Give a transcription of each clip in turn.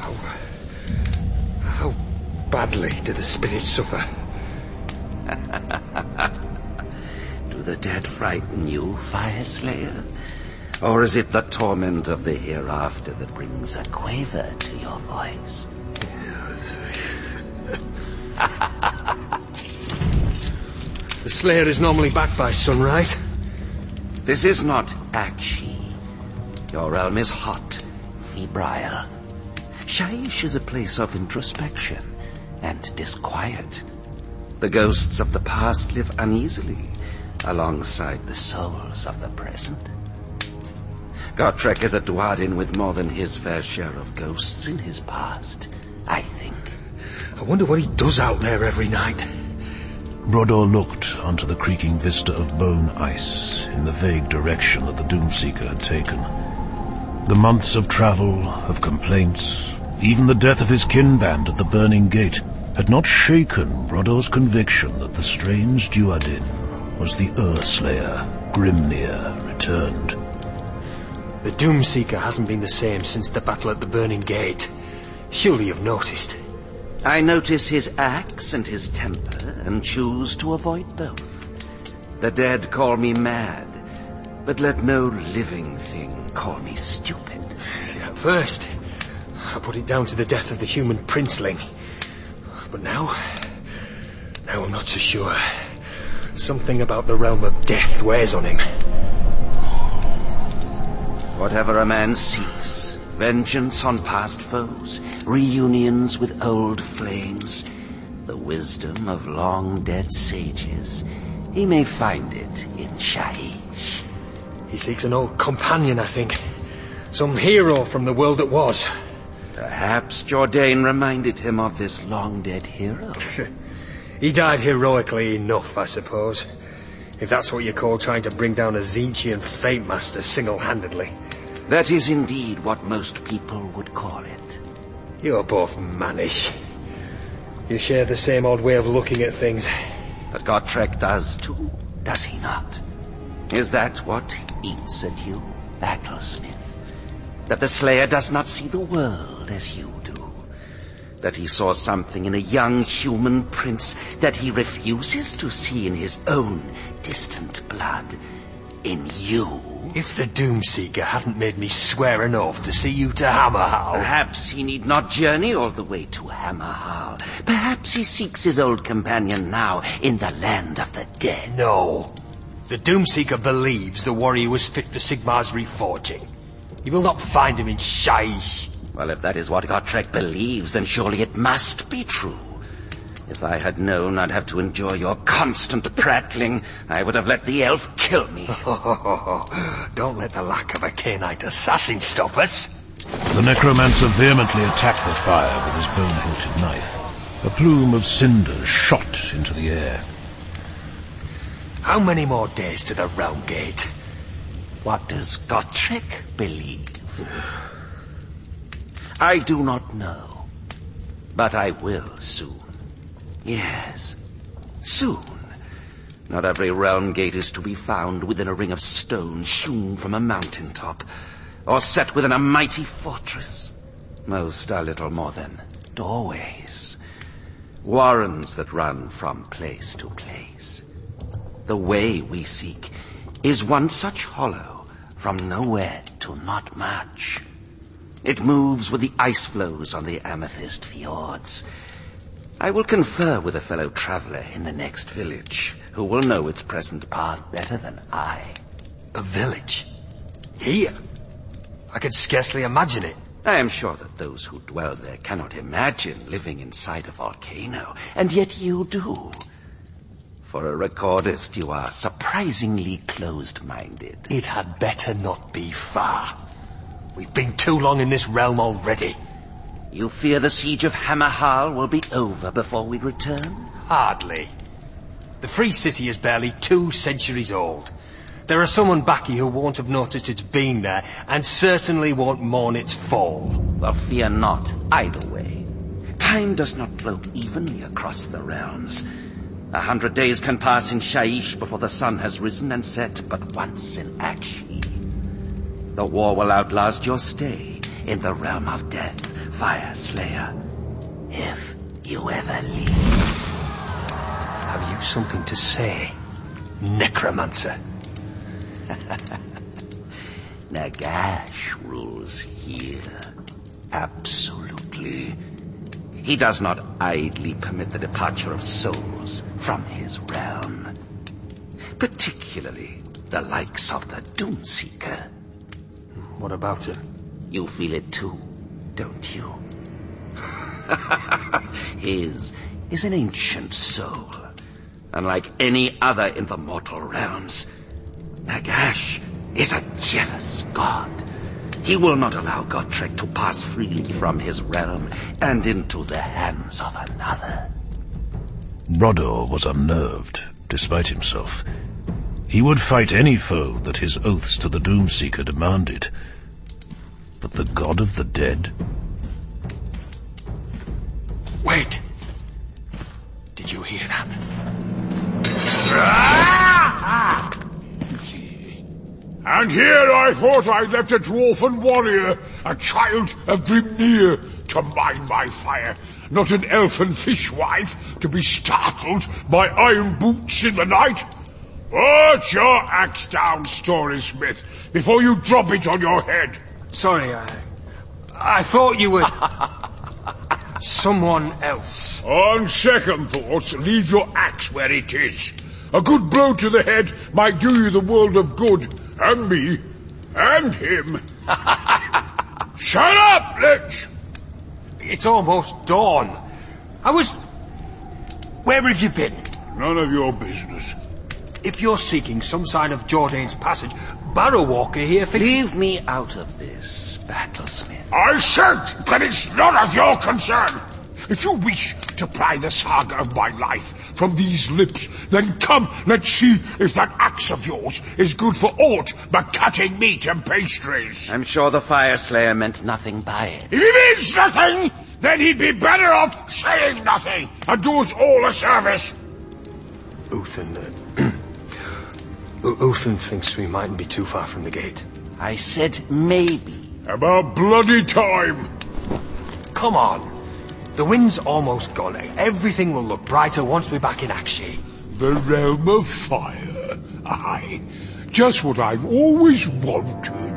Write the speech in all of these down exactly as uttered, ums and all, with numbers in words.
How... How badly do the spirits suffer? Do the dead frighten you, Fireslayer? Or is it the torment of the hereafter that brings a quaver to your voice? The Slayer is normally back by sunrise. This is not Akshi. Your realm is hot, febrile. Shyish is a place of introspection and disquiet. The ghosts of the past live uneasily alongside the souls of the present. Gotrek is a Dwarden with more than his fair share of ghosts in his past, I think. I wonder what he does out there every night. Brodor looked onto the creaking vista of bone ice in the vague direction that the Doomseeker had taken. The months of travel, of complaints, even the death of his kin band at the Burning Gate had not shaken Brodor's conviction that the strange Duardin was the Urslayer, Grimnir, returned. The Doomseeker hasn't been the same since the battle at the Burning Gate. Surely you've noticed. I notice his axe and his temper, and choose to avoid both. The dead call me mad, but let no living thing call me stupid. See, at first, I put it down to the death of the human princeling. But now... now I'm not so sure. Something about the realm of death wears on him. Whatever a man seeks, vengeance on past foes, reunions with old flames, the wisdom of long-dead sages, he may find it in Shyish. He seeks an old companion, I think. Some hero from the world that was. Perhaps Jourdain reminded him of this long-dead hero. He died heroically enough, I suppose. If that's what you call trying to bring down a Tzeentchian Fate Master single-handedly. That is indeed what most people would call it. You're both mannish. You share the same odd way of looking at things. But Gotrek does too, does he not? Is that what eats at you, Battlesmith? That the Slayer does not see the world as you do? That he saw something in a young human prince that he refuses to see in his own distant blood? In you? If the Doomseeker hadn't made me swear an oath to see you to Hammerhal... Perhaps he need not journey all the way to Hammerhal. Perhaps he seeks his old companion now in the land of the dead. No. The Doomseeker believes the warrior was fit for Sigmar's reforging. You will not find him in Shyish. Well, if that is what Gotrek believes, then surely it must be true. If I had known I'd have to endure your constant prattling, I would have let the elf kill me. Don't let the lack of a Khainite assassin stop us. The necromancer vehemently attacked the fire with his bone-hilted knife. A plume of cinders shot into the air. How many more days to the Realm Gate? What does Gotrek believe? I do not know, but I will soon. Yes, soon. Not every realm gate is to be found within a ring of stone hewn from a mountaintop, or set within a mighty fortress. Most are little more than doorways, warrens that run from place to place. The way we seek is one such hollow, from nowhere to not much. It moves with the ice flows on the amethyst fjords. I will confer with a fellow traveler in the next village, who will know its present path better than I. A village? Here? I could scarcely imagine it. I am sure that those who dwell there cannot imagine living inside a volcano, and yet you do. For a recordist, you are surprisingly closed-minded. It had better not be far. We've been too long in this realm already. You fear the siege of Hammerhal will be over before we return? Hardly. The Free City is barely two centuries old. There are some Unbaki who won't have noticed it's been there, and certainly won't mourn its fall. Well, fear not, either way. Time does not flow evenly across the realms. A hundred days can pass in Shyish before the sun has risen and set but once in Akshi. The war will outlast your stay in the realm of death Fire Slayer. If you ever leave. Have you something to say, necromancer? Nagash rules here. Absolutely. He does not idly permit the departure of souls from his realm. Particularly the likes of the Doomseeker. What about him? You feel it too, don't you? His is an ancient soul. Unlike any other in the mortal realms, Nagash is a jealous god. He will not allow Gotrek to pass freely from his realm and into the hands of another. Brodor was unnerved, despite himself. He would fight any foe that his oaths to the Doomseeker demanded. But the god of the dead? Wait! Did you hear that? And here I thought I left a dwarfen warrior, a child of Grimnir, to mind my fire, not an elfin fishwife to be startled by iron boots in the night. Put your axe down, Storysmith, before you drop it on your head. Sorry, I... I thought you were... someone else. On second thoughts, leave your axe where it is. A good blow to the head might do you the world of good, and me, and him. Shut up, Lich! It's almost dawn. I was... Where have you been? None of your business. If you're seeking some sign of Jordane's passage, Barrow Walker here thinks... Leave me out of this, Battlesmith. I said that it's none of your concern. If you wish to pry the saga of my life from these lips, then come, let's see if that axe of yours is good for aught but cutting meat and pastries. I'm sure the Fire Slayer meant nothing by it. If he means nothing, then he'd be better off saying nothing and do us all a service. Uthin... Uh, Uthin thinks we mightn't be too far from the gate. I said maybe. About bloody time. Come on. The wind's almost gone. Everything will look brighter once we're back in Akshi. The realm of fire. Aye. Just what I've always wanted.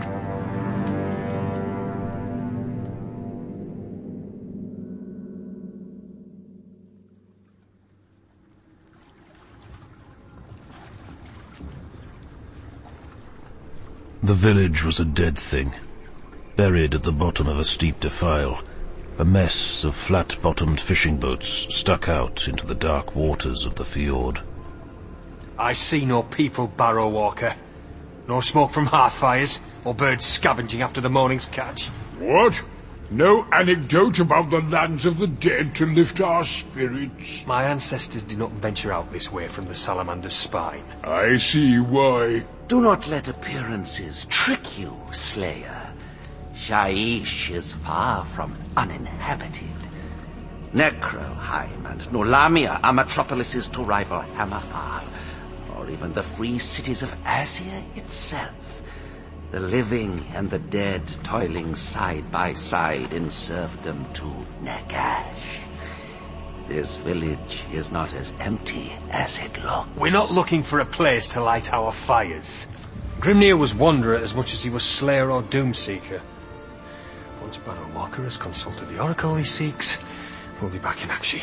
The village was a dead thing, buried at the bottom of a steep defile. A mess of flat-bottomed fishing boats stuck out into the dark waters of the fjord. I see no people, Barrow Walker. No smoke from hearth fires, or birds scavenging after the morning's catch. What? No anecdote about the lands of the dead to lift our spirits? My ancestors did not venture out this way from the Salamander's spine. I see why. Do not let appearances trick you, Slayer. Shaiish is far from uninhabited. Necroheim and Nulamia are metropolises to rival Hammerfall, or even the free cities of Asia itself. The living and the dead toiling side by side in serfdom to Nagash. This village is not as empty as it looks. We're not looking for a place to light our fires. Grimnir was Wanderer as much as he was Slayer or Doomseeker. Once Barrow Walker has consulted the oracle he seeks, we'll be back in Akshi.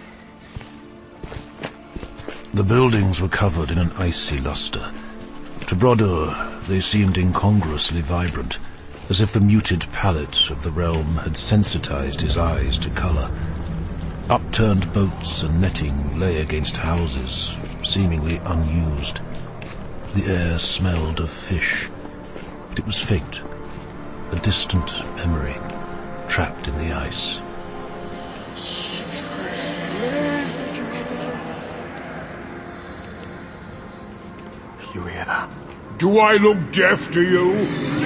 The buildings were covered in an icy luster. To Brodor, they seemed incongruously vibrant, as if the muted palette of the realm had sensitized his eyes to color. Upturned boats and netting lay against houses, seemingly unused. The air smelled of fish, but it was faint, a distant memory, trapped in the ice. You hear that? Do I look deaf to you?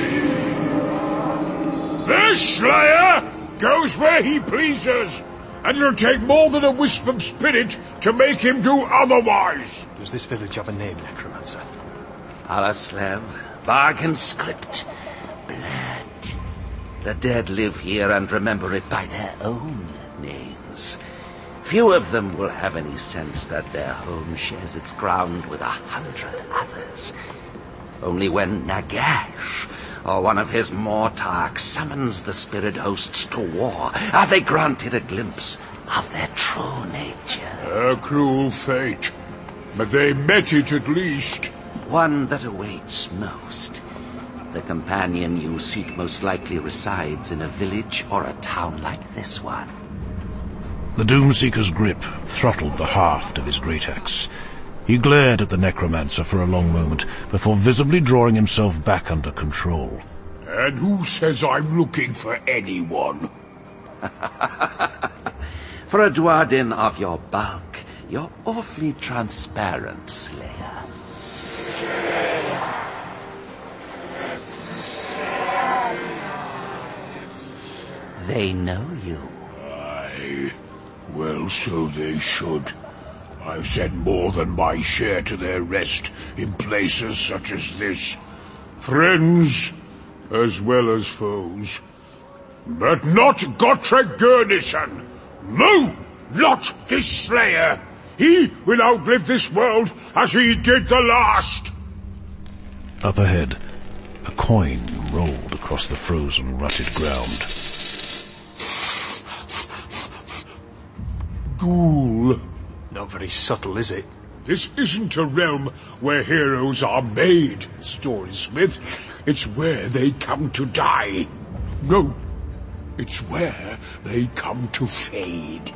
This Slayer goes where he pleases, and it'll take more than a wisp of spirit to make him do otherwise. Does this village have a name, Necromancer? Alaslev, Bargain Script, Blood. The dead live here and remember it by their own names. Few of them will have any sense that their home shares its ground with a hundred others. Only when Nagash, or one of his Mortarks, summons the spirit hosts to war, are they granted a glimpse of their true nature. A cruel fate, but they met it at least. One that awaits most. The companion you seek most likely resides in a village or a town like this one. The Doomseeker's grip throttled the haft of his great axe. He glared at the necromancer for a long moment before visibly drawing himself back under control. And who says I'm looking for anyone? For a Dwarden of your bulk, you're awfully transparent, Slayer. They know you. Aye. Well, so they should. I've said more than my share to their rest in places such as this. Friends, as well as foes. But not Gotrek Gurnison! No! Not this Slayer! He will outlive this world as he did the last! Up ahead, a coin rolled across the frozen, rutted ground. Ghoul. Not very subtle, is it? This isn't a realm where heroes are made, Storysmith. It's where they come to die. No, it's where they come to fade.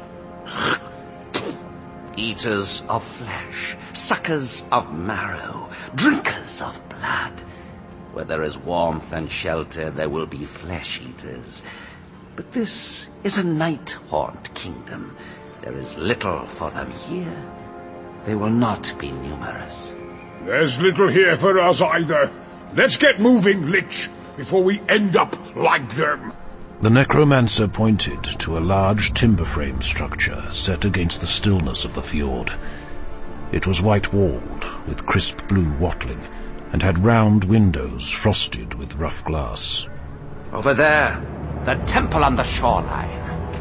Eaters of flesh, suckers of marrow, drinkers of blood. Where there is warmth and shelter, there will be flesh-eaters. But this is a night-haunt kingdom. There is little for them here. They will not be numerous. There's little here for us either. Let's get moving, Lich, before we end up like them. The necromancer pointed to a large timber-frame structure set against the stillness of the fjord. It was white-walled, with crisp blue watling, and had round windows frosted with rough glass. Over there, the temple on the shoreline.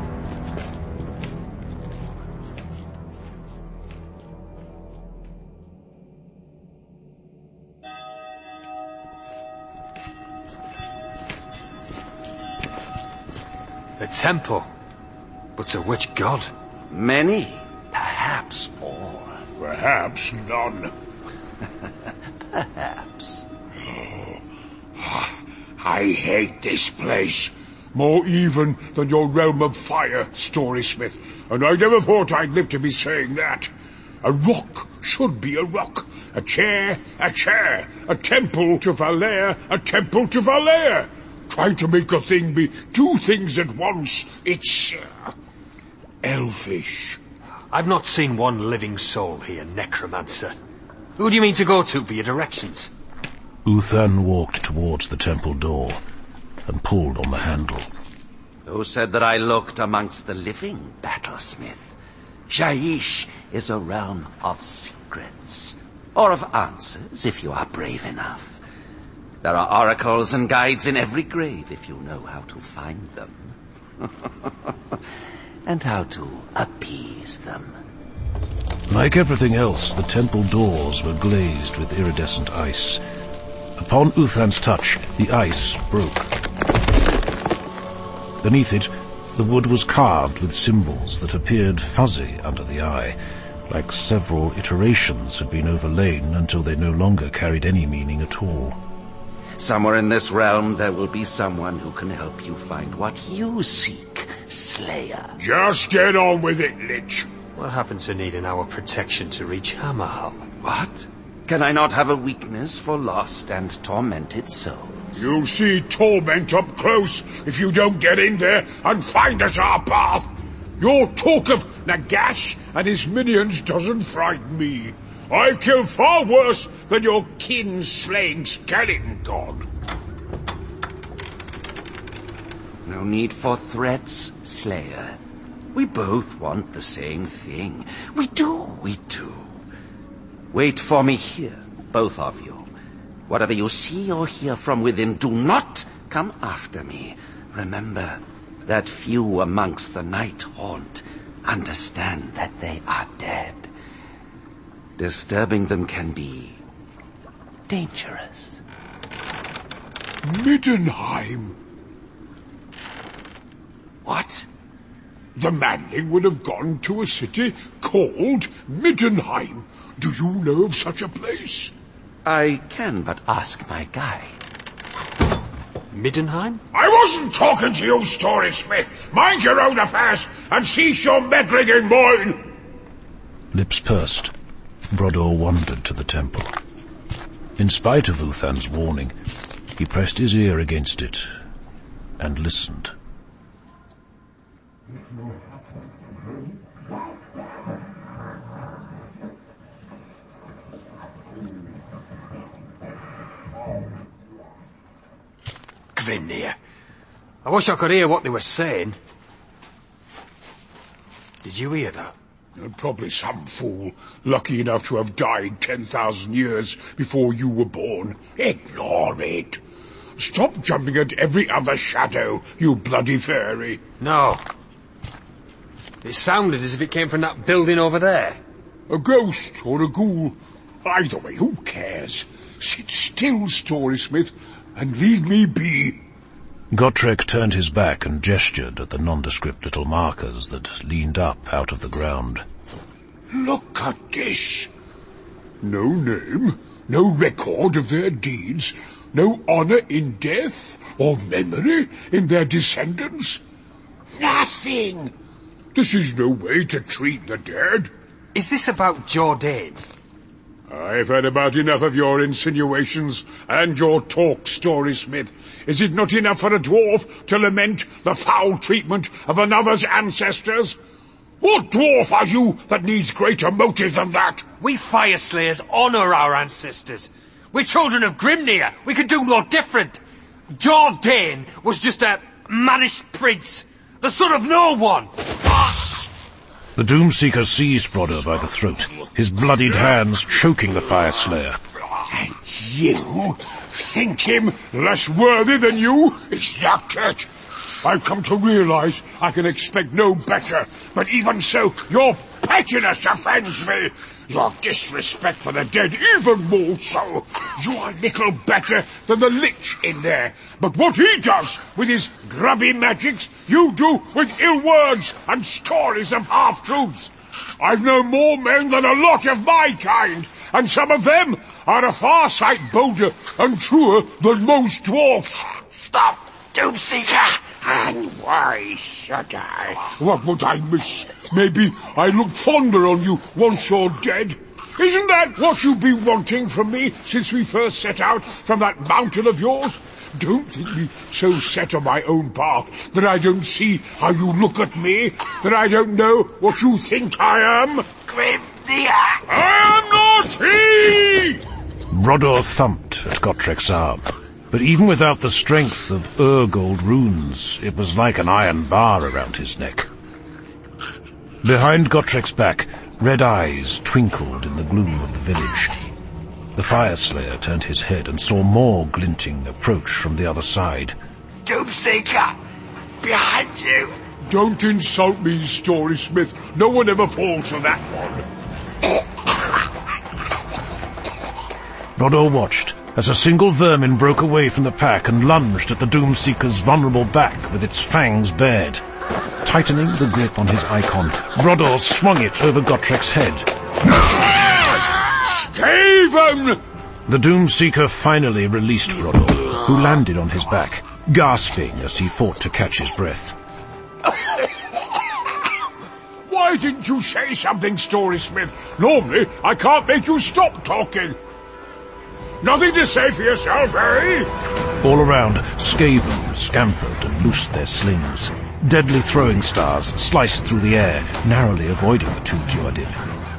A temple? But to which god? Many, perhaps all. Perhaps none. Perhaps. I hate this place. More even than your realm of fire, Storysmith. And I never thought I'd live to be saying that. A rock should be a rock. A chair, a chair. A temple to Valere, a temple to Valere. Trying to make a thing be two things at once, it's... Uh, elfish. I've not seen one living soul here, necromancer. Who do you mean to go to for your directions? Uthan walked towards the temple door and pulled on the handle. Who said that I looked amongst the living, Battlesmith? Shyish is a realm of secrets, or of answers, if you are brave enough. There are oracles and guides in every grave if you know how to find them. And how to appease them. Like everything else, the temple doors were glazed with iridescent ice. Upon Uthan's touch, the ice broke. Beneath it, the wood was carved with symbols that appeared fuzzy under the eye, like several iterations had been overlain until they no longer carried any meaning at all. Somewhere in this realm there will be someone who can help you find what you seek, Slayer. Just get on with it, Lich. What happened to needing our protection to reach Hammerhall? What? Can I not have a weakness for lost and tormented souls? You'll see torment up close if you don't get in there and find us our path. Your talk of Nagash and his minions doesn't frighten me. I've killed far worse than your kin-slaying skeleton god. No need for threats, Slayer. We both want the same thing. We do, we do. Wait for me here, both of you. Whatever you see or hear from within, do not come after me. Remember that few amongst the Night Haunt understand that they are dead. Disturbing them can be dangerous. Middenheim. What? The Manling would have gone to a city called Middenheim. Do you know of such a place? I can but ask my guide. Middenheim? I wasn't talking to you, Story Smith. Mind your own affairs and cease your meddling in mine. Lips pursed, Brodor wandered to the temple. In spite of Uthan's warning, he pressed his ear against it and listened. Grimnir. I wish I could hear what they were saying. Did you hear that? Probably some fool, lucky enough to have died ten thousand years before you were born. Ignore it. Stop jumping at every other shadow, you bloody fairy. No. It sounded as if it came from that building over there. A ghost or a ghoul. Either way, who cares? Sit still, Story Smith, and leave me be. Gotrek turned his back and gestured at the nondescript little markers that leaned up out of the ground. Look at this. No name, no record of their deeds, no honour in death or memory in their descendants. Nothing. This is no way to treat the dead. Is this about Jordan? I've had about enough of your insinuations and your talk, Story Smith. Is it not enough for a dwarf to lament the foul treatment of another's ancestors? What dwarf are you that needs greater motive than that? We Fire Slayers honour our ancestors. We're children of Grimnir. We could do no different. Jordan was just a mannish prince, the son of no one. The Doomseeker seized Brodor by the throat, his bloodied hands choking the Fire Slayer. And you think him less worthy than you? Is that it? I've come to realize I can expect no better, but even so, your pettiness offends me. Your disrespect for the dead even more so. You are little better than the Lich in there, but what he does with his grubby magics, you do with ill words and stories of half-truths. I've known more men than a lot of my kind, and some of them are a far sight bolder and truer than most dwarfs. Stop, Doomseeker! And why should I? What would I miss? Maybe I look fonder on you once you're dead. Isn't that what you've been wanting from me since we first set out from that mountain of yours? Don't think me so set on my own path that I don't see how you look at me, that I don't know what you think I am. Grimnir! I am not he! Brodor thumped at Gotrek's arm. But even without the strength of Urgold runes, it was like an iron bar around his neck. Behind Gotrek's back, red eyes twinkled in the gloom of the village. The Fire Slayer turned his head and saw more glinting approach from the other side. Doomseeker! Behind you! Don't insult me, Story Smith. No one ever falls for that one. Brodor watched as a single vermin broke away from the pack and lunged at the Doomseeker's vulnerable back with its fangs bared. Tightening the grip on his icon, Brodor swung it over Gotrek's head. Skaven! The Doomseeker finally released Brodor, who landed on his back, gasping as he fought to catch his breath. Why didn't you say something, Story Smith? Normally, I can't make you stop talking. Nothing to say for yourself, eh? All around, Skaven scampered and loosed their slings. Deadly throwing stars sliced through the air, narrowly avoiding the two Duardin.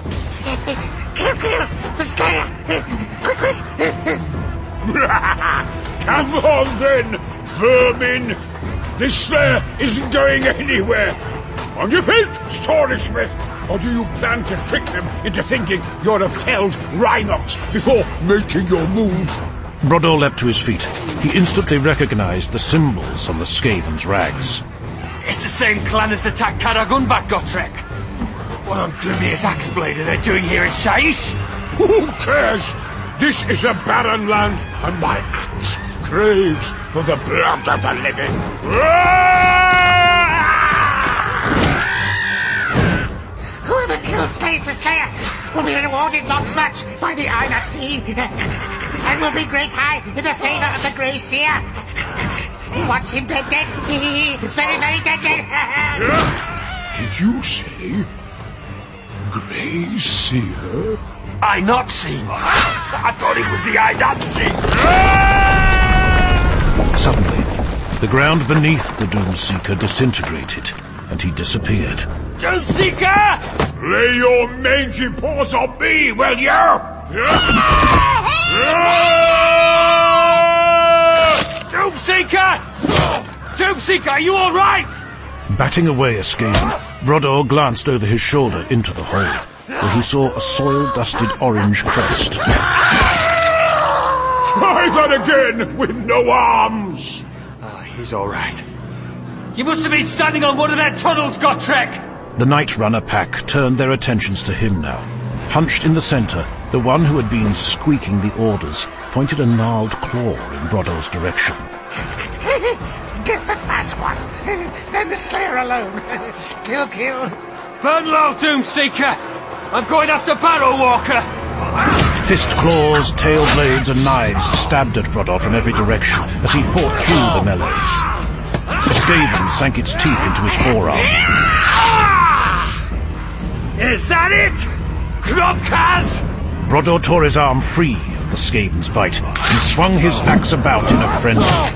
Come on then, vermin! This Slayer isn't going anywhere. On your feet, Story Smith! Or do you plan to trick them into thinking you're a felled Rhinox before making your move? Brodor leapt to his feet. He instantly recognized the symbols on the Skaven's rags. It's the same clan that's attacked Caragunback, Gotrek. What on Grimnir's axe blade are they doing here in Shaish? Who cares? This is a barren land, and my axe craves for the blood of the living. Whoever kills Slays the Slayer will be rewarded not much by the eye not seen, and will be great high in the favour of the Grey Seer. He wants him dead, dead. Very, very dead, dead. Did you say Grey Seer? I not seen. I thought it was the I not seen. Suddenly, the ground beneath the Doomseeker disintegrated, and he disappeared. Doomseeker! Lay your mangy paws on me, will you? Doomseeker! Doomseeker, are you all right? Batting away a Skaven, Brodor glanced over his shoulder into the hole, where he saw a soil-dusted orange crest. Try that again, with no arms! Ah, he's all right. You must have been standing on one of their tunnels, Gotrek! The Night Runner pack turned their attentions to him now. Hunched in the centre, the one who had been squeaking the orders pointed a gnarled claw in Brodor's direction. Get the fat one, then the Slayer alone. Kill, kill. Burn low, Doomseeker! I'm going after Barrow Walker! Fist claws, tail blades and knives stabbed at Brodor from every direction as he fought through the melees. A Skaven sank its teeth into his forearm. Is that it? Grobkaz! Brodor tore his arm free of the Skaven's bite and swung his axe about in a frenzy.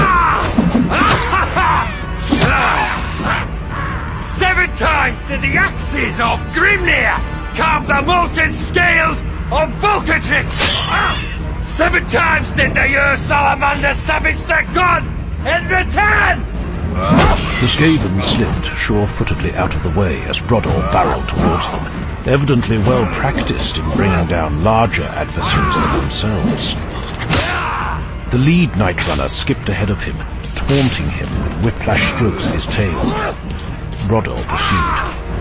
Seven times did the axes of Grimnir carve the molten scales of Volcatrix! Seven times did the Ur Salamander savage the god in return! The Skaven slipped sure-footedly out of the way as Brodor barreled towards them, evidently well practiced in bringing down larger adversaries than themselves. The lead Night Runner skipped ahead of him, taunting him with whiplash strokes of his tail. Brodor pursued.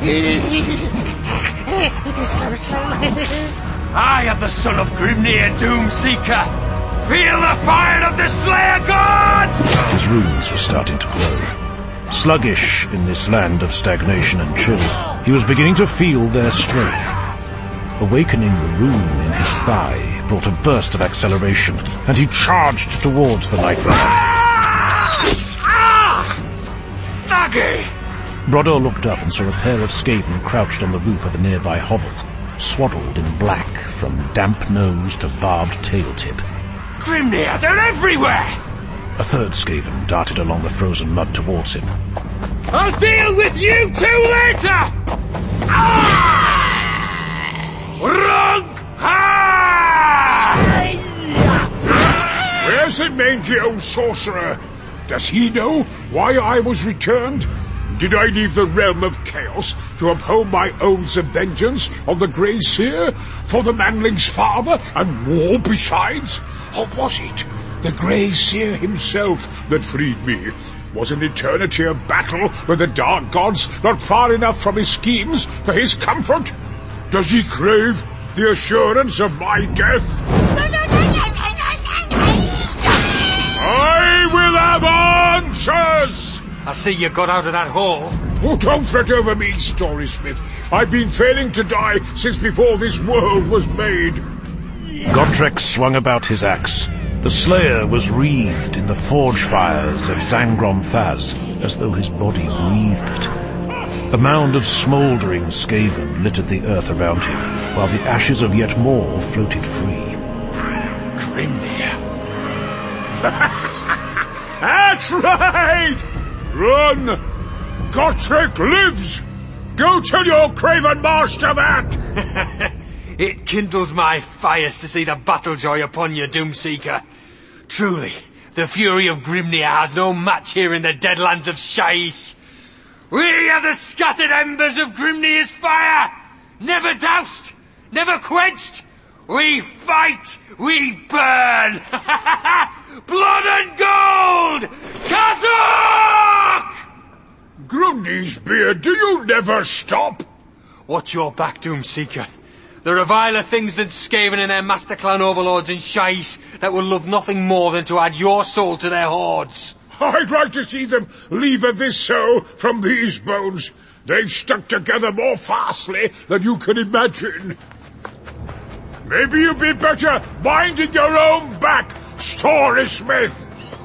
It is slow, slow. I am the son of Grimnir, Doomseeker. Feel the fire of the Slayer gods! His runes were starting to glow. Sluggish in this land of stagnation and chill, he was beginning to feel their strength. Awakening the rune in his thigh brought a burst of acceleration, and he charged towards the Night Runner. Ah! Nagi! Brodor looked up and saw a pair of Skaven crouched on the roof of a nearby hovel, swaddled in black from damp nose to barbed tail tip. Grimnir, they're everywhere! A third Skaven darted along the frozen mud towards him. I'll deal with you two later! Ah! Wrong! Ha! Where's the mangy old sorcerer? Does he know why I was returned? Did I leave the realm of chaos to uphold my oaths of vengeance on the Grey Seer, for the Manling's father, and more besides? Or was it the Grey Seer himself that freed me? Was an eternity of battle with the dark gods not far enough from his schemes for his comfort? Does he crave the assurance of my death? I will have answers! I see you got out of that hole. Oh, don't fret over me, Storysmith. I've been failing to die since before this world was made. Gotrek swung about his axe. The Slayer was wreathed in the forge fires of Zangrom Thaz, as though his body breathed it. A mound of smouldering Skaven littered the earth around him, while the ashes of yet more floated free. Grimnir. That's right! Run! Gotrek lives! Go tell your craven master that! It kindles my fires to see the battle joy upon you, Doomseeker. Truly, the fury of Grimnir has no match here in the deadlands of Shaish. We are the scattered embers of Grimnir's fire, never doused, never quenched. We fight! We burn! Blood and gold! Kazakh! Grundy's beard, do you never stop? Watch your back, Doomseeker. There are viler things than Skaven and their master clan overlords and shite that will love nothing more than to add your soul to their hordes. I'd like to see them lever this soul from these bones. They've stuck together more fastly than you can imagine. Maybe you'd be better minding your own back, Story Smith.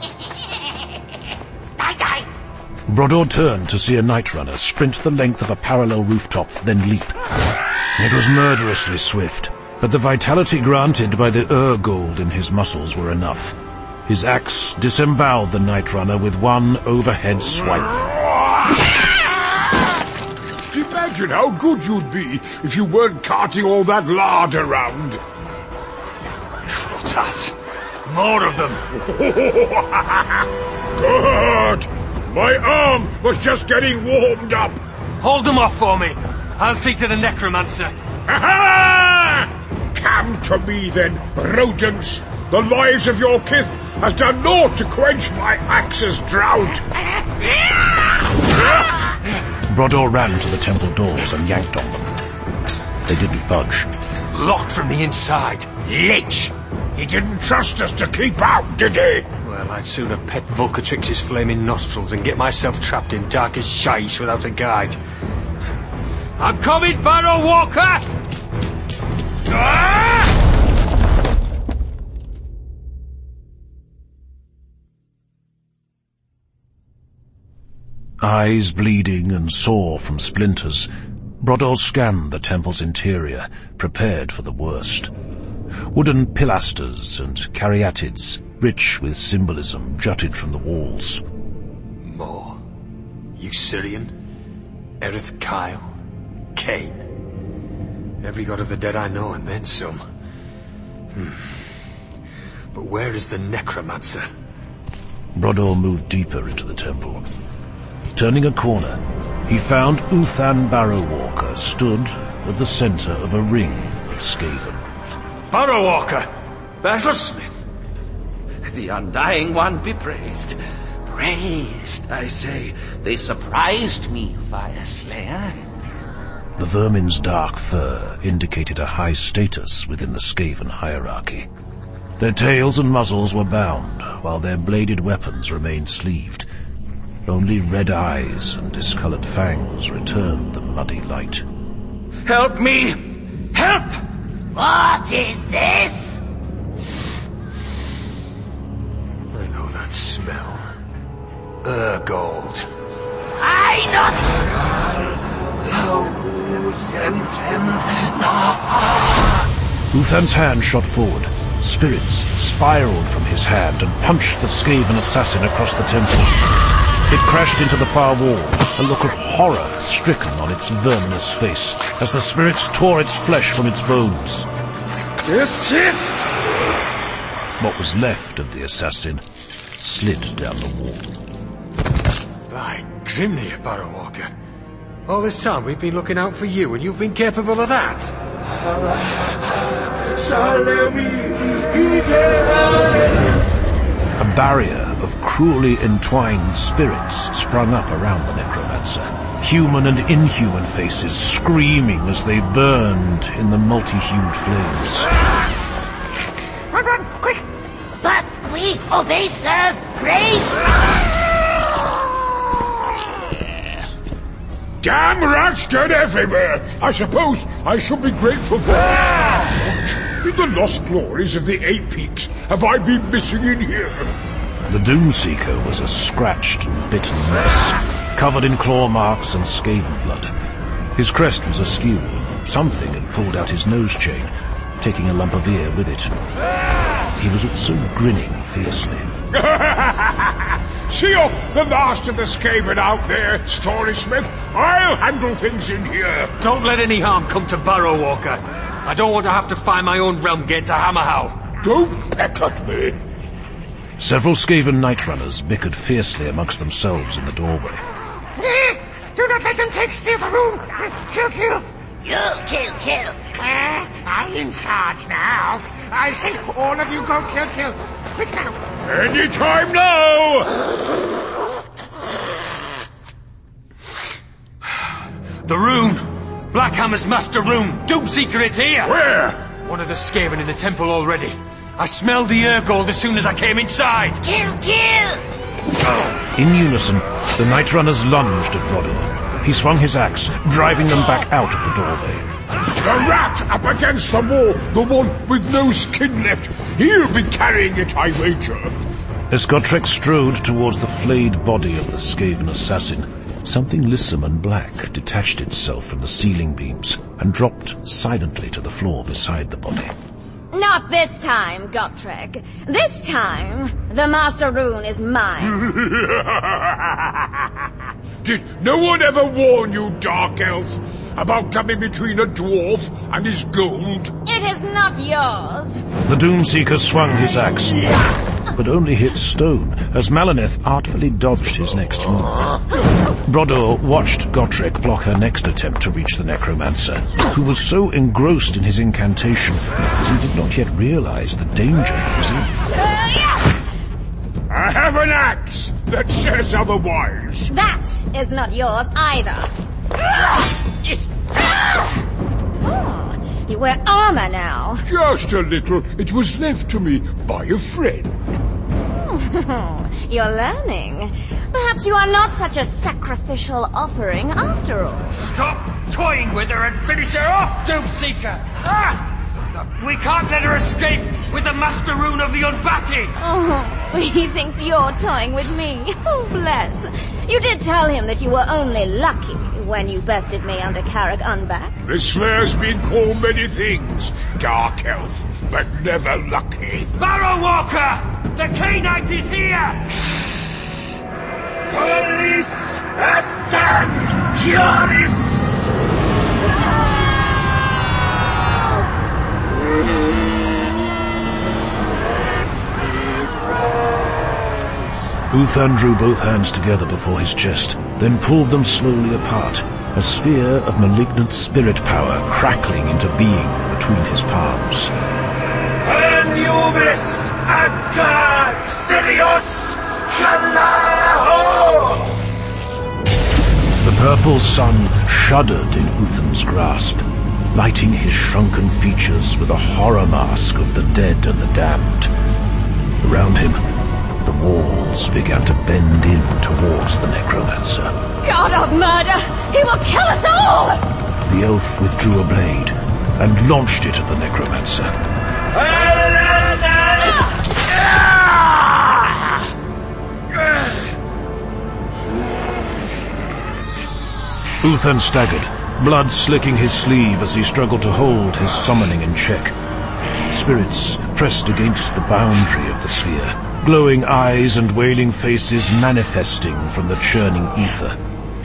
Die, die. Brodor turned to see a Night Runner sprint the length of a parallel rooftop, then leap. It was murderously swift, but the vitality granted by the Urgold in his muscles were enough. His axe disemboweled the Night Runner with one overhead swipe. Just imagine how good you'd be if you weren't carting all that lard around. Krotath! More of them! Good! My arm was just getting warmed up. Hold them off for me. I'll see to the necromancer. Aha! Come to me then, rodents. The lives of your kith has done naught to quench my axe's drought. Brodor ran to the temple doors and yanked on them. They didn't budge. Locked from the inside. Lich! He didn't trust us to keep out, did he? Well, I'd sooner pet Volcatrix's flaming nostrils and get myself trapped in darkest shite without a guide. I'm coming, Barrow Walker! Ah! Eyes bleeding and sore from splinters, Brodor scanned the temple's interior, prepared for the worst. Wooden pilasters and caryatids, rich with symbolism, jutted from the walls. More. Usirian, Erith Kyle, Cain. Every god of the dead I know, and then some. Hmm. But where is the necromancer? Brodor moved deeper into the temple. Turning a corner, he found Uthan Barrowwalker stood at the center of a ring of Skaven. Barrowwalker! Battlesmith! The Undying One be praised. Praised, I say. They surprised me, Fireslayer. The vermin's dark fur indicated a high status within the Skaven hierarchy. Their tails and muzzles were bound, while their bladed weapons remained sleeved. Only red eyes and discolored fangs returned the muddy light. Help me! Help! What is this? I know that smell. Urgold. I not... Uthan's hand shot forward. Spirits spiraled from his hand and punched the Skaven assassin across the temple. It crashed into the far wall, a look of horror stricken on its verminous face, as the spirits tore its flesh from its bones. Desist! What was left of the assassin slid down the wall. By Grimnir, Barrowwalker. All this time we've been looking out for you, and you've been capable of that? A barrier of cruelly entwined spirits sprung up around the necromancer, human and inhuman faces screaming as they burned in the multi-hued flames. Run, run, quick! But we obey, sir. Praise! Damn rats get everywhere! I suppose I should be grateful for that. In the lost glories of the Eight Peaks, have I been missing in here? The Doomseeker was a scratched and bitten mess, covered in claw marks and Skaven blood. His crest was askew. Something had pulled out his nose chain, taking a lump of ear with it. He was also grinning fiercely. See off the last of the Skaven out there, Story Smith. I'll handle things in here. Don't let any harm come to Barrowwalker. I don't want to have to find my own realm gate to Hammerhal. Don't peck at me. Several Skaven Night Runners bickered fiercely amongst themselves in the doorway. Do not let them take steal the room. Kill, kill. You kill, kill. Uh, I'm in charge now. I say all of you go kill, kill. Quick now. Any time now! The rune! Blackhammer's master rune! Doomseeker, it's here! Where? One of the Skaven in the temple already. I smelled the Urgold as soon as I came inside. Kill, kill! In unison, the Night Runners lunged at Brodor. He swung his axe, driving them back out of the doorway. The rat up against the wall, the one with no skin left. He'll be carrying it, I wager. As Gotrek strode towards the flayed body of the Skaven assassin, something lissom and black detached itself from the ceiling beams and dropped silently to the floor beside the body. Not this time, Gotrek. This time, the Master Rune is mine. Did no one ever warn you, Dark Elf, about coming between a dwarf and his gold? It is not yours. The Doomseeker swung his axe, but only hit stone as Malineth artfully dodged his next move. Brodor watched Gotrek block her next attempt to reach the Necromancer, who was so engrossed in his incantation that he did not yet realize the danger he was in. I have an axe that says otherwise. That is not yours either. Oh, you wear armor now. Just a little. It was left to me by a friend. You're learning. Perhaps you are not such a sacrificial offering after all. Stop toying with her and finish her off, Doomseeker! Ah! We can't let her escape with the Master Rune of the Unbacking! Oh, he thinks you're toying with me. Oh, bless. You did tell him that you were only lucky when you bested me under Carrick Unback. The Slayer's been called many things, Dark Elf, but never lucky. Barrow Walker! The K-Knight is here! Police Assan Kioris! Uthan drew both hands together before his chest, then pulled them slowly apart, a sphere of malignant spirit power crackling into being between his palms. Anubis Akka Sirius Kalaho! The purple sun shuddered in Uthan's grasp, lighting his shrunken features with a horror mask of the dead and the damned. Around him, the walls began to bend in towards the Necromancer. God of murder! He will kill us all! The elf withdrew a blade and launched it at the Necromancer. Uthan staggered, blood slicking his sleeve as he struggled to hold his summoning in check. Spirits pressed against the boundary of the sphere, glowing eyes and wailing faces manifesting from the churning ether.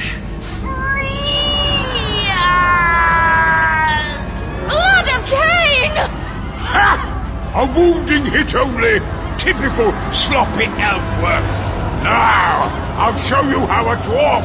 Lord of Cain! Ha! A wounding hit only. Typical sloppy elf work. Now, I'll show you how a dwarf...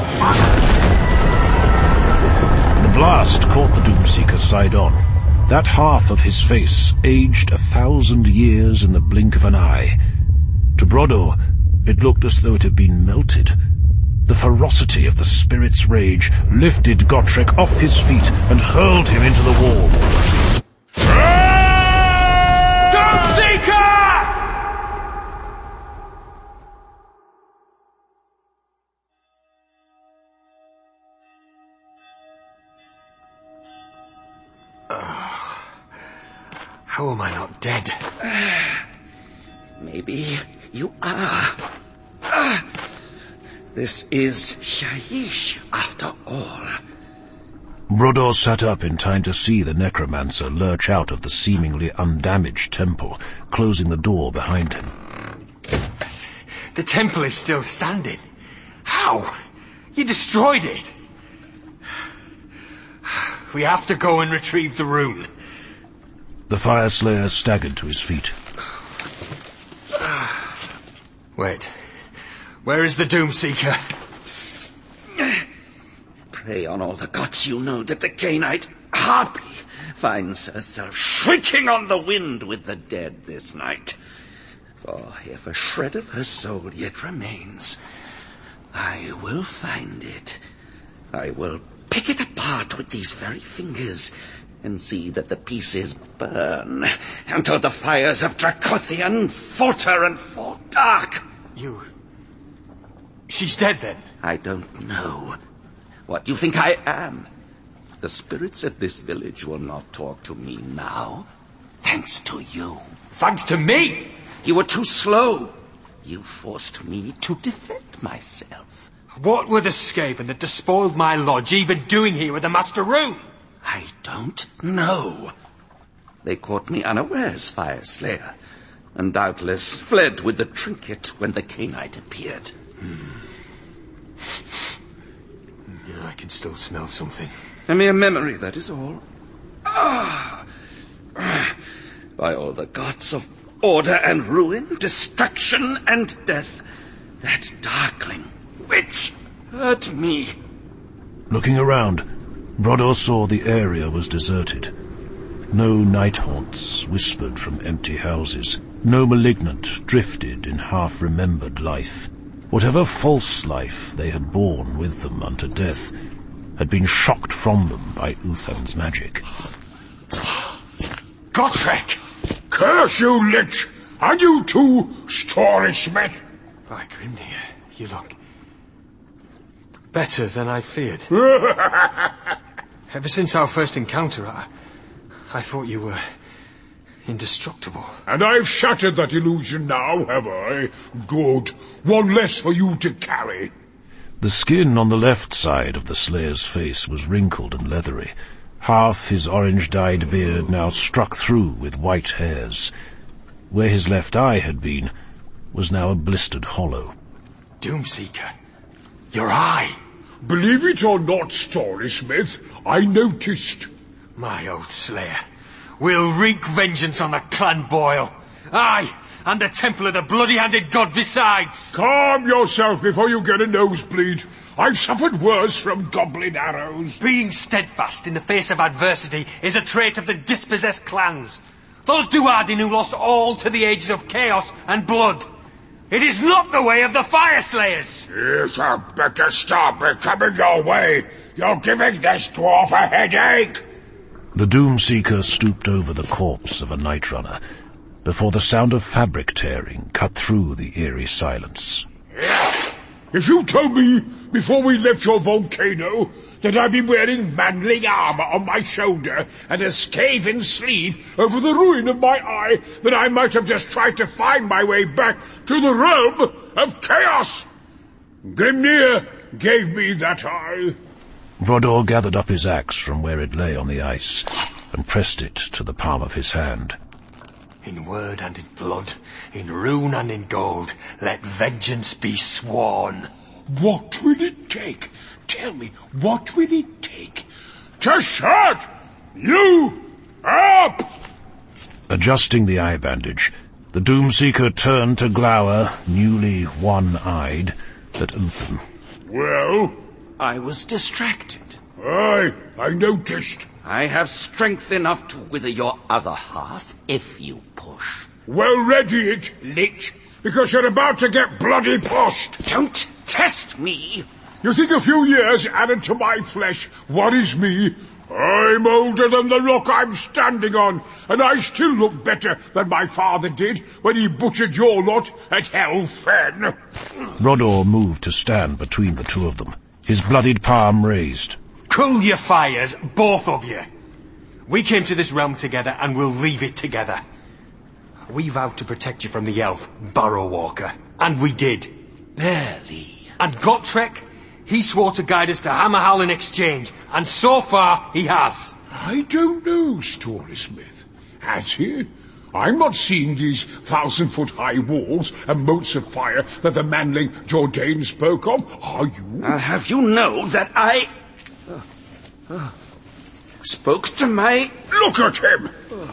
The blast caught the Doomseeker side on. That half of his face aged a thousand years in the blink of an eye. To Brodor, it looked as though it had been melted. The ferocity of the spirit's rage lifted Gotrek off his feet and hurled him into the wall. Doomseeker! How am I not dead? Maybe you are. Ah, this is Shyish, after all. Brodor sat up in time to see the Necromancer lurch out of the seemingly undamaged temple, closing the door behind him. The temple is still standing. How? You destroyed it. We have to go and retrieve the rune. The Fire Slayer staggered to his feet. Wait. Where is the Doomseeker? pray on all the gods you know that the Cainite harpy finds herself shrieking on the wind with the dead this night. For if a shred of her soul yet remains, I will find it. I will pick it apart with these very fingers and see that the pieces burn until the fires of Dracothian falter and fall dark. You... She's dead, then? I don't know. What do you think I am? The spirits of this village will not talk to me now, thanks to you. Thanks to me? You were too slow. You forced me to defend myself. What were the Skaven that despoiled my lodge even doing here with the Master Rune? I don't know. They caught me unawares, Fire Slayer, and doubtless fled with the trinket when the Cainite appeared. Hmm. Yeah, I can still smell something. A mere memory, that is all. Ah! By all the gods of order and ruin, destruction and death, that darkling witch hurt me. Looking around, Brodor saw the area was deserted. No night haunts whispered from empty houses. No malignant drifted in half-remembered life. Whatever false life they had borne with them unto death had been shocked from them by Uthan's magic. Gotrek! Curse you, Lich! And you too, Story Smith! By Grimnir, you look better than I feared. Ever since our first encounter, I, I thought you were indestructible. And I've shattered that illusion now, have I? Good. One less for you to carry. The skin on the left side of the Slayer's face was wrinkled and leathery. Half his orange-dyed beard now struck through with white hairs. Where his left eye had been was now a blistered hollow. Doomseeker, your eye! Believe it or not, Story Smith, I noticed. My old Slayer, we'll wreak vengeance on the Clan Boyle. Aye, and the Temple of the Bloody-Handed God besides. Calm yourself before you get a nosebleed. I've suffered worse from goblin arrows. Being steadfast in the face of adversity is a trait of the dispossessed clans. Those Duardin who lost all to the ages of chaos and blood. It is not the way of the Fire Slayers. Yes, I'd better stop it coming your way. You're giving this dwarf a headache. The Doomseeker stooped over the corpse of a Night Runner before the sound of fabric tearing cut through the eerie silence. If you told me before we left your volcano that I'd be wearing manly armor on my shoulder and a Skaven sleeve over the ruin of my eye, then I might have just tried to find my way back to the realm of chaos. Grimnir gave me that eye. Brodor gathered up his axe from where it lay on the ice and pressed it to the palm of his hand. In word and in blood, in rune and in gold, let vengeance be sworn. What will it take? Tell me, what will it take to shut you up? Adjusting the eye bandage, the Doomseeker turned to glower, newly one-eyed, at Uthan. Well? I was distracted. Aye, I noticed. I have strength enough to wither your other half if you push. Well, ready it, Lich, because you're about to get bloody pushed. Don't test me. You think a few years added to my flesh worries me? I'm older than the rock I'm standing on, and I still look better than my father did when he butchered your lot at Hel Fen. Brodor moved to stand between the two of them, his bloodied palm raised. Cool your fires, both of you. We came to this realm together and we'll leave it together. We vowed to protect you from the elf, Burrowwalker, and we did. Barely. And Gotrek, he swore to guide us to Hammerhal in exchange, and so far he has. I don't know, Story Smith. Has he? I'm not seeing these thousand-foot-high walls and moats of fire that the manling Jordain spoke of, are you? I'll have you know that I... Uh, uh, spoke to my... Look at him!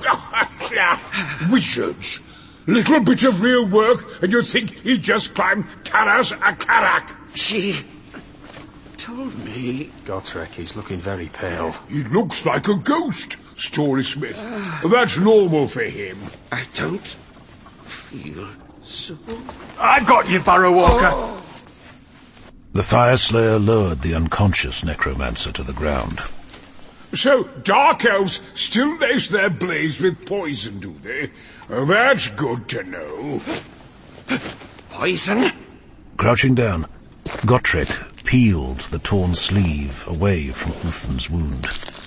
Wizards! Little bit of real work, and you think he just climbed Taras Akarak. She told me. Gotrek, he's looking very pale. He looks like a ghost, Story Smith. That's normal for him. I don't feel so... I've got you, Barrow Walker! Oh. The Fire Slayer lowered the unconscious necromancer to the ground. So, Dark Elves still lace their blades with poison, do they? Oh, that's good to know. Poison? Crouching down, Gotrek peeled the torn sleeve away from Uthan's wound.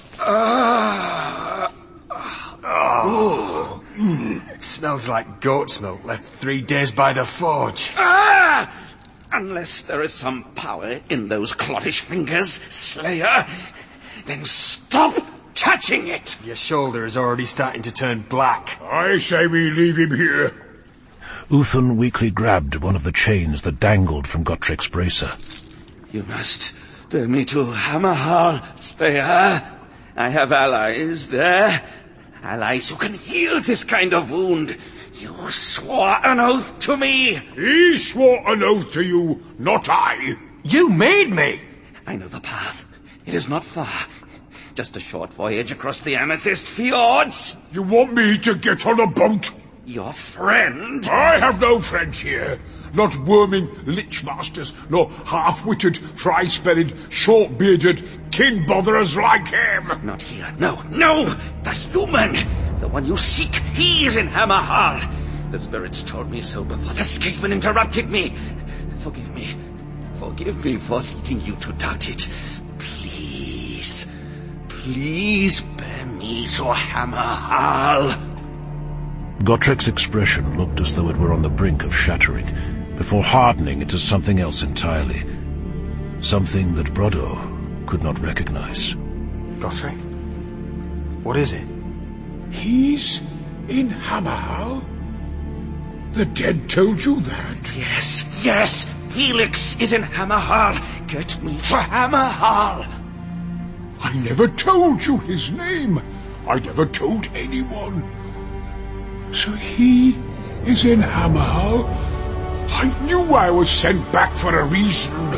Uh, oh, mm, it smells like goat's milk left three days by the forge. Ah! Unless there is some power in those cloddish fingers, Slayer, then stop touching it! Your shoulder is already starting to turn black. I say we leave him here. Uthan weakly grabbed one of the chains that dangled from Gotrek's bracer. You must bear me to Hammerhall, Slayer. I have allies there. Allies who can heal this kind of wound. You swore an oath to me. He swore an oath to you, not I. You made me. I know the path. It is not far. Just a short voyage across the Amethyst Fjords. You want me to get on a boat? Your friend? I have no friends here. Not worming lich masters, nor half-witted, fry-spelling, short-bearded kin-botherers like him. Not here. No, no! The human! The one you seek, he is in Hammerhall. The spirits told me so before the Skaven interrupted me. Forgive me. Forgive me for leading you to doubt it. Please. Please bear me to Hammerhall. Gotrek's expression looked as though it were on the brink of shattering, before hardening into something else entirely. Something that Brodo could not recognize. Gotrek? What is it? He's in Hammerhall? The dead told you that? Yes, yes! Felix is in Hammerhall! Get me to Hammerhall! I never told you his name. I never told anyone. So he is in Hammerhall? I knew I was sent back for a reason.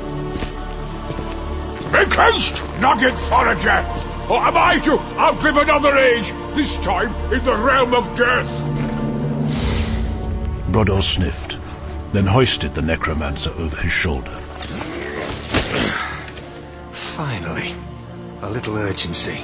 Make haste, Nugget Forager! Or am I to outlive another age, this time in the realm of death? Brodo sniffed, then hoisted the necromancer over his shoulder. Finally, a little urgency.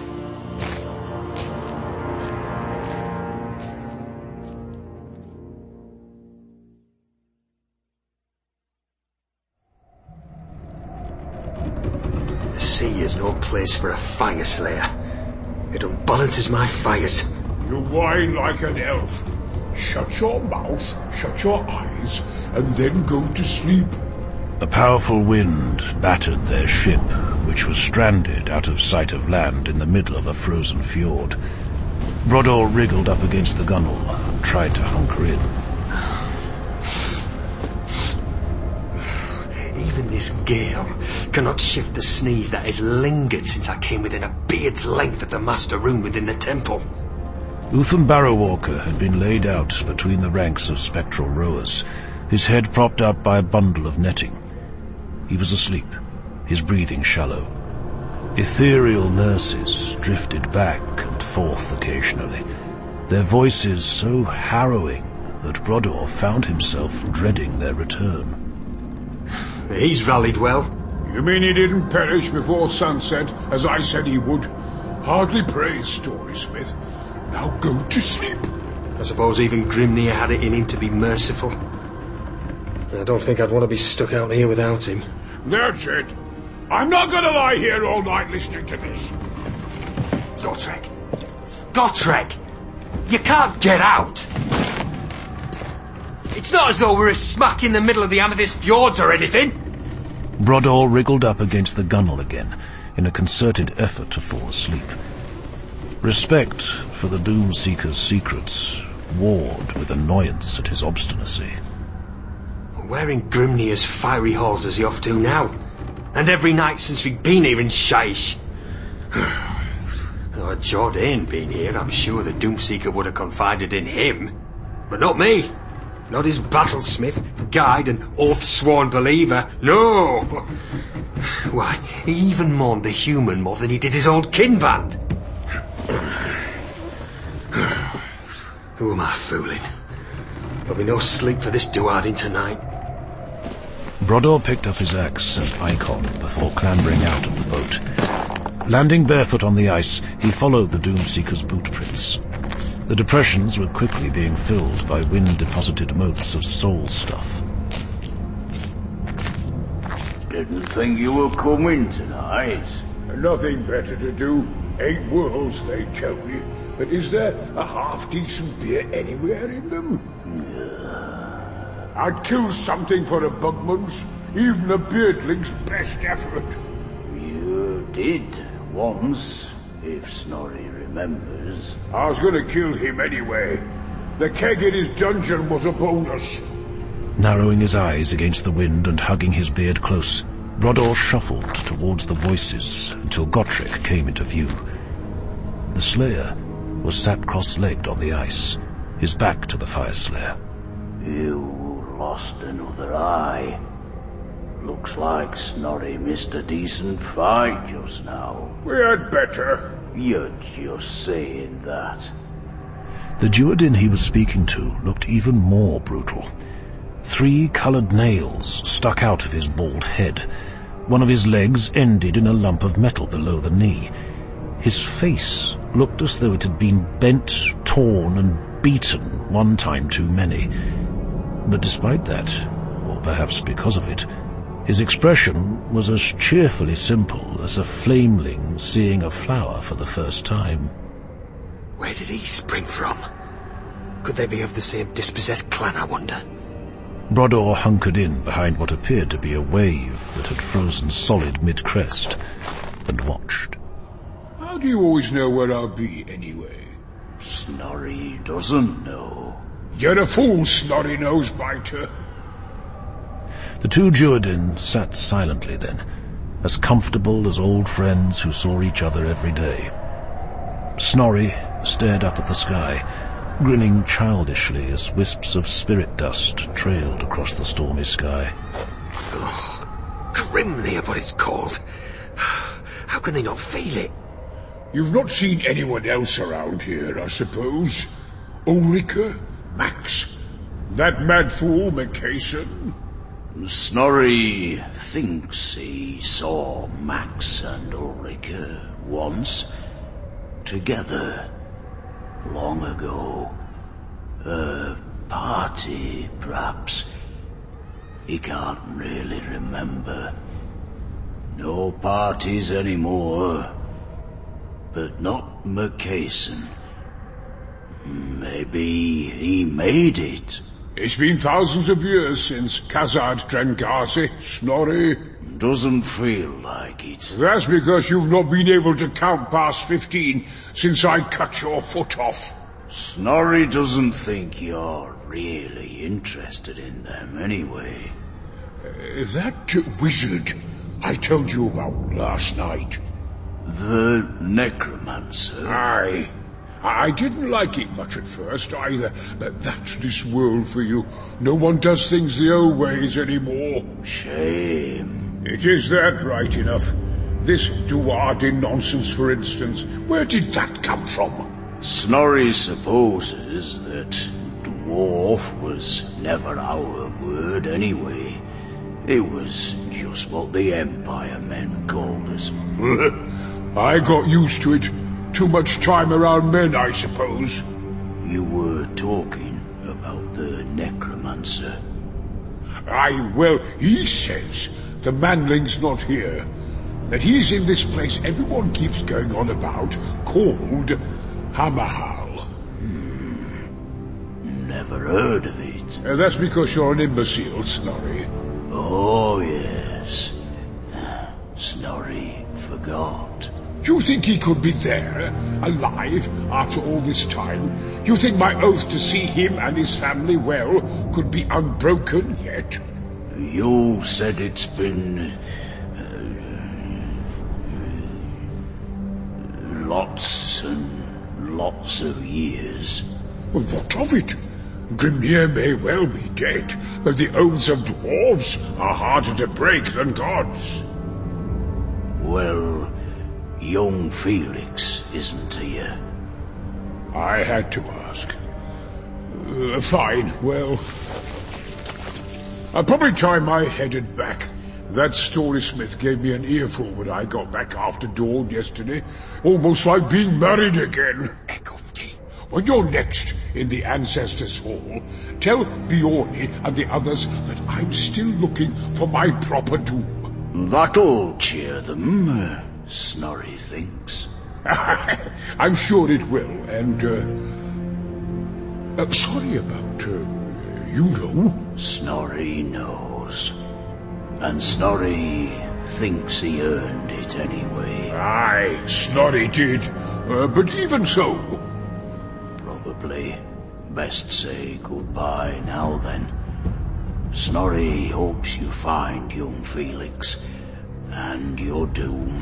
The sea is no place for a fire slayer. It unbalances my fires. You whine like an elf. Shut your mouth, shut your eyes, and then go to sleep. A powerful wind battered their ship, which was stranded out of sight of land in the middle of a frozen fjord. Brodo wriggled up against the gunwale and tried to hunker in. Even this gale cannot shift the sneeze that has lingered since I came within a beard's length of the master room within the temple. Uthan Barrowwalker had been laid out between the ranks of spectral rowers, his head propped up by a bundle of netting. He was asleep, his breathing shallow. Ethereal nurses drifted back and forth occasionally, their voices so harrowing that Brodor found himself dreading their return. He's rallied well. You mean he didn't perish before sunset, as I said he would? Hardly praise, Story Smith. Now go to sleep. I suppose even Grimnir had it in him to be merciful. I don't think I'd want to be stuck out here without him. That's it. I'm not going to lie here all night listening to this. Gotrek! Gotrek! You can't get out! It's not as though we're smack in the middle of the Amethyst Fjords or anything! Brodor wriggled up against the gunwale again, in a concerted effort to fall asleep. Respect for the Doomseeker's secrets warred with annoyance at his obstinacy. Where in Grimnir's fiery halls is he off to now? And every night since we've been here in Shaish. Oh, had Jordan been here, I'm sure the Doomseeker would have confided in him. But not me. Not his battlesmith, guide and oath-sworn believer. No! Why, he even mourned the human more than he did his old kinband. Who am I fooling? There'll be no sleep for this Duardin tonight. Brodor picked up his axe and icon before clambering out of the boat. Landing barefoot on the ice, he followed the Doomseeker's bootprints. The depressions were quickly being filled by wind-deposited motes of soul stuff. Didn't think you were coming tonight. Nothing better to do. Eight worlds, they tell me. But is there a half-decent beer anywhere in them? Yeah. I'd kill something for a Bugman's, even a beardling's best effort. You did once, if Snorri remembers. I was going to kill him anyway. The keg in his dungeon was a bonus. Narrowing his eyes against the wind and hugging his beard close, Brodor shuffled towards the voices until Gotrek came into view. The Slayer was sat cross-legged on the ice, his back to the fire slayer. You lost another eye. Looks like Snorri missed a decent fight just now. We had better. You're just saying that. The Duardin he was speaking to looked even more brutal. Three coloured nails stuck out of his bald head. One of his legs ended in a lump of metal below the knee. His face looked as though it had been bent, torn, and beaten one time too many. But despite that, or perhaps because of it, his expression was as cheerfully simple as a flameling seeing a flower for the first time. Where did he spring from? Could they be of the same dispossessed clan, I wonder? Brodor hunkered in behind what appeared to be a wave that had frozen solid mid-crest, and watched. How do you always know where I'll be, anyway? Snorri doesn't know. You're a fool, Snorri Nosebiter. The two Duardin sat silently then, as comfortable as old friends who saw each other every day. Snorri stared up at the sky, grinning childishly as wisps of spirit dust trailed across the stormy sky. Oh, Grimnir, what it's called. How can they not feel it? You've not seen anyone else around here, I suppose? Ulrika? Max? That mad fool, Macason? Snorri thinks he saw Max and Ulrika once, together, long ago. A party, perhaps. He can't really remember. No parties anymore. But not Macason. Maybe he made it. It's been thousands of years since Khazad Drengazi, Snorri. Doesn't feel like it. That's because you've not been able to count past fifteen since I cut your foot off. Snorri doesn't think you're really interested in them anyway. Uh, that wizard I told you about last night. The necromancer? Aye. I didn't like it much at first either, but that's this world for you. No one does things the old ways anymore. Shame. It is that, right enough. This Duardin nonsense, for instance. Where did that come from? Snorri supposes that dwarf was never our word anyway. It was just what the Empire men called us. I got used to it. Too much time around men, I suppose. You were talking about the necromancer. Aye, well, he says the manling's not here. That he's in this place everyone keeps going on about, called Hammerhal. Hmm. Never heard of it. Uh, that's because you're an imbecile, Snorri. Oh, yes. Snorri forgot. You think he could be there, alive, after all this time? You think my oath to see him and his family well could be unbroken yet? You said it's been... Uh, lots and lots of years. Well, what of it? Grimnir may well be dead, but the oaths of dwarves are harder to break than gods. Well, young Felix isn't here. I had to ask. Uh, fine, well... I'll probably try my headed back. That storysmith gave me an earful when I got back after dawn yesterday. Almost like being married again. Egofti, when you're next in the Ancestors' Hall, tell Bjorni and the others that I'm still looking for my proper doom. That'll cheer them, uh, Snorri thinks. I'm sure it will, and... Uh, uh, sorry about... Uh, you know? Snorri knows. And Snorri thinks he earned it anyway. Aye, Snorri did. Uh, but even so... Probably best say goodbye now then. Snorri hopes you find young Felix and your doom.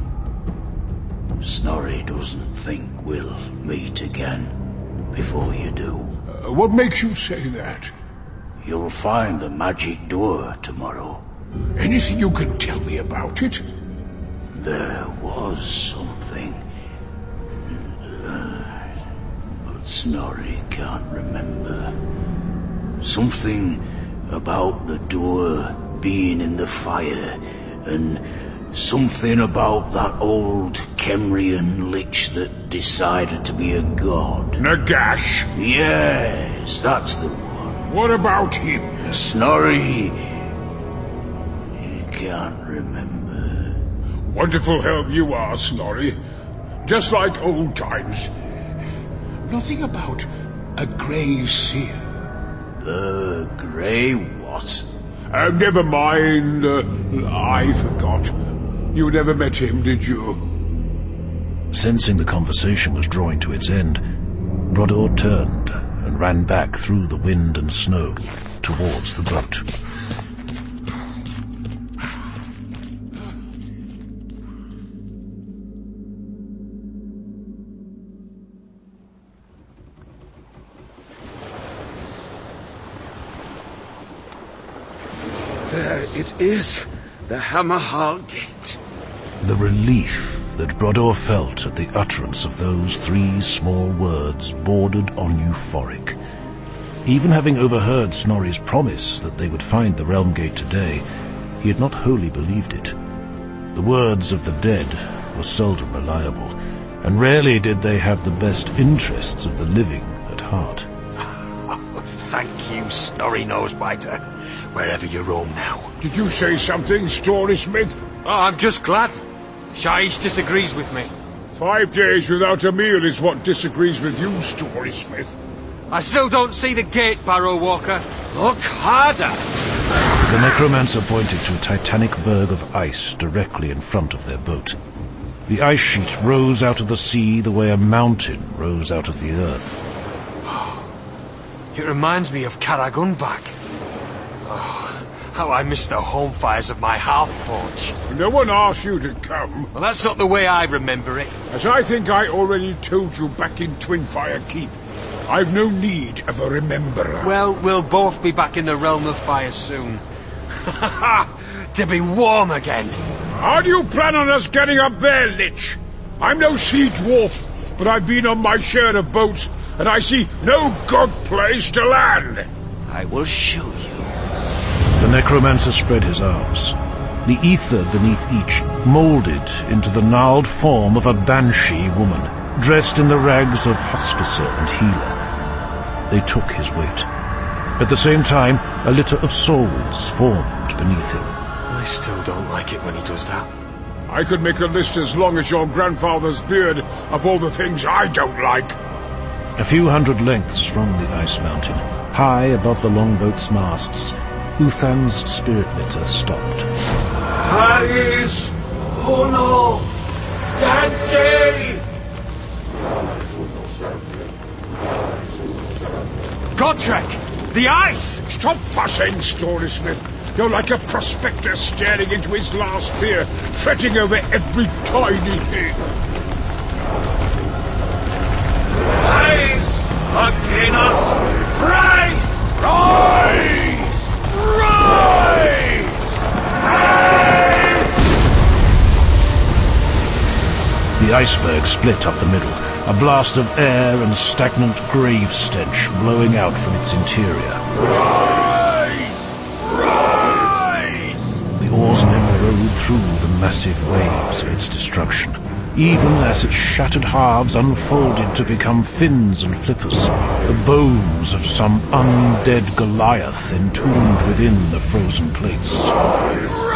Snorri doesn't think we'll meet again before you do. Uh, what makes you say that? You'll find the magic door tomorrow. Anything you can tell me about it? There was something. Uh, but Snorri can't remember. Something about the door being in the fire, and something about that old Kemrian lich that decided to be a god. Nagash? Yes, that's the one. What about him? Snorri... can't remember. Wonderful help you are, Snorri. Just like old times. Nothing about a grey seer. The grey what? Uh, never mind. Uh, I forgot. You never met him, did you? Sensing the conversation was drawing to its end, Brodor turned and ran back through the wind and snow towards the boat. There it is, the Hammerhall Gate. The relief that Brodor felt at the utterance of those three small words bordered on euphoric. Even having overheard Snorri's promise that they would find the Realm Gate today, he had not wholly believed it. The words of the dead were seldom reliable, and rarely did they have the best interests of the living at heart. Thank you, Snorri Nosebiter. Wherever you roam now. Did you say something, Storysmith? Oh, I'm just glad. Shaish disagrees with me. Five days without a meal is what disagrees with you, Storysmith. I still don't see the gate, Barrow Walker. Look harder! The necromancer pointed to a titanic berg of ice directly in front of their boat. The ice sheet rose out of the sea the way a mountain rose out of the earth. It reminds me of Karagunbak. Oh, how I miss the home fires of my Hearthforge. No one asked you to come. Well, that's not the way I remember it. As I think I already told you back in Twinfire Keep, I've no need of a rememberer. Well, we'll both be back in the Realm of Fire soon. To be warm again. How do you plan on us getting up there, Lich? I'm no sea dwarf, but I've been on my share of boats, and I see no good place to land. I will show you. The necromancer spread his arms. The ether beneath each moulded into the gnarled form of a banshee woman, dressed in the rags of hospicer and healer. They took his weight. At the same time, a litter of souls formed beneath him. I still don't like it when he does that. I could make a list as long as your grandfather's beard of all the things I don't like. A few hundred lengths from the ice mountain, high above the longboat's masts, Uthan's spirit litter stopped. Haris! Uno! Stante! Godtrek! The ice! Stop fussing, Storysmith. You're like a prospector staring into his last beer, fretting over every tiny thing. Haris! Rise! Arcanos! Rise! Rise! Rise! Rise! The iceberg split up the middle, a blast of air and stagnant grave stench blowing out from its interior. Rise! Rise! The oarsmen rode through the massive waves of its destruction, even as its shattered halves unfolded to become fins and flippers, the bones of some undead Goliath entombed within the frozen plates. Rise!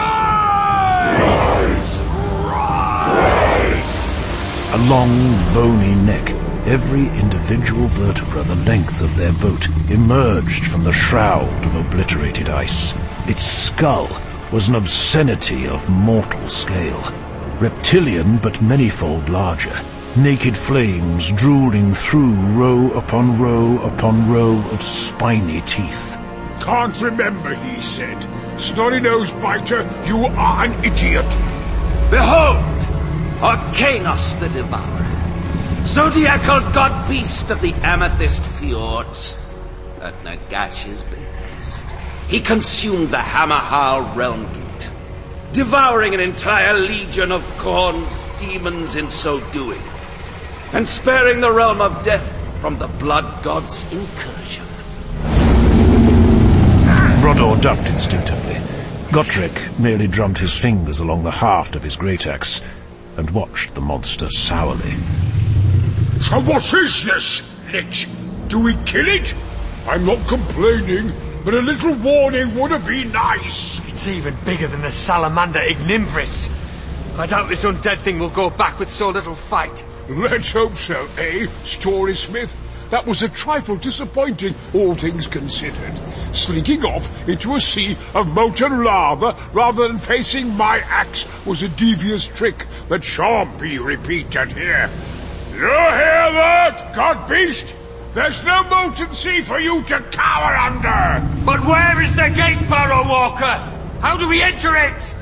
A long, bony neck, every individual vertebra the length of their boat, emerged from the shroud of obliterated ice. Its skull was an obscenity of mortal scale. Reptilian but manyfold larger, naked flames drooling through row upon row upon row of spiny teeth. Can't remember, he said. Snorri-Nose Biter, you are an idiot. Behold! Arcanos the Devourer, zodiacal god-beast of the Amethyst Fjords. At Nagash's behest, he consumed the Hammerhal realm gate, devouring an entire legion of Khorne's demons in so doing, and sparing the realm of death from the blood god's incursion. Brodor ducked instinctively. Gotrek merely drummed his fingers along the haft of his great axe and watched the monster sourly. So what is this, Lich? Do we kill it? I'm not complaining, but a little warning would have been nice. It's even bigger than the salamander Ignimvris. I doubt this undead thing will go back with so little fight. Let's hope so, eh, Storysmith? That was a trifle disappointing, all things considered. Slinking off into a sea of molten lava rather than facing my axe was a devious trick that shan't be repeated here. You hear that, God-beast? There's no molten sea for you to cower under! But where is the gate, Barrow Walker? How do we enter it?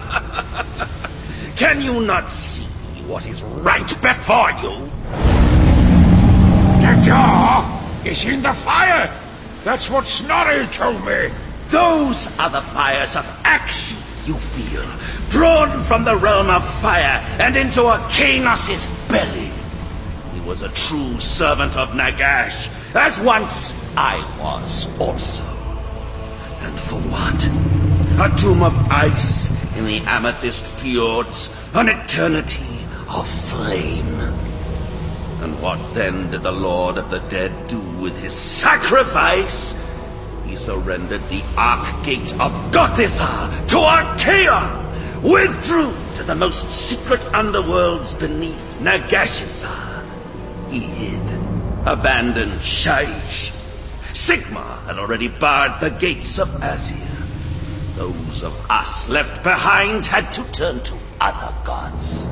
Can you not see what is right before you? The door is in the fire! That's what Snorri told me! Those are the fires of action you feel, drawn from the realm of fire and into Arcanos' belly. He was a true servant of Nagash, as once I was also. And for what? A tomb of ice in the Amethyst Fjords, an eternity of flame. And what then did the Lord of the Dead do with his sacrifice? He surrendered the Ark Gate of Gothisar to Archaon, withdrew to the most secret underworlds beneath Nagashizar. He hid, abandoned Shaish. Sigmar had already barred the gates of Azir. Those of us left behind had to turn to other gods.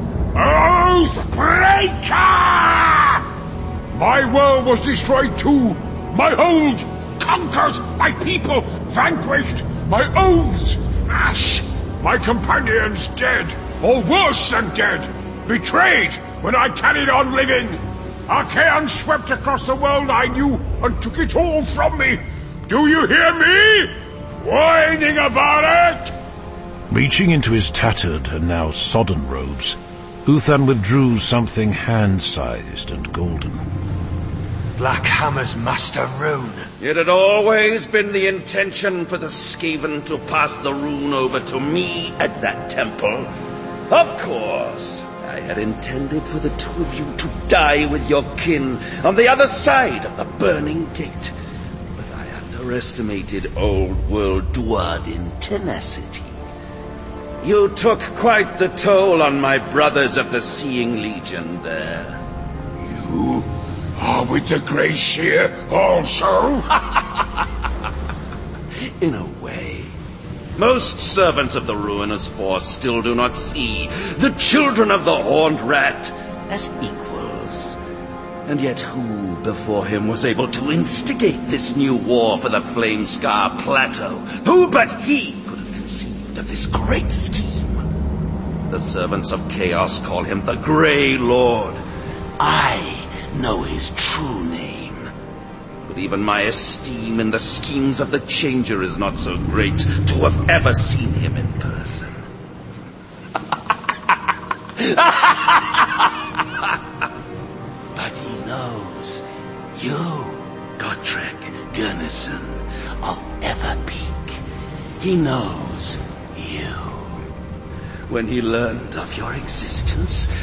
Oathbreaker! My world was destroyed too. My hold conquered. My people vanquished. My oaths ash. My companions dead, or worse than dead. Betrayed when I carried on living. Archaon swept across the world I knew and took it all from me. Do you hear me? Whining about it? Reaching into his tattered and now sodden robes, Uthan withdrew something hand-sized and golden. Black Hammer's master rune. It had always been the intention for the Skaven to pass the rune over to me at that temple. Of course, I had intended for the two of you to die with your kin on the other side of the burning gate. But I underestimated old world Duardin tenacity. You took quite the toll on my brothers of the Seeing Legion there. You are with the Grey Seer also? In a way. Most servants of the Ruinous Force still do not see the children of the Horned Rat as equals. And yet who before him was able to instigate this new war for the Flamescar Plateau? Who but he could have conceived of this great scheme? The servants of Chaos call him the Grey Lord. I know his true name. But even my esteem in the schemes of the Changer is not so great to have ever seen him in person. But he knows you, Gotrek Gurnison of Everpeak. He knows you. When he learned of your existence,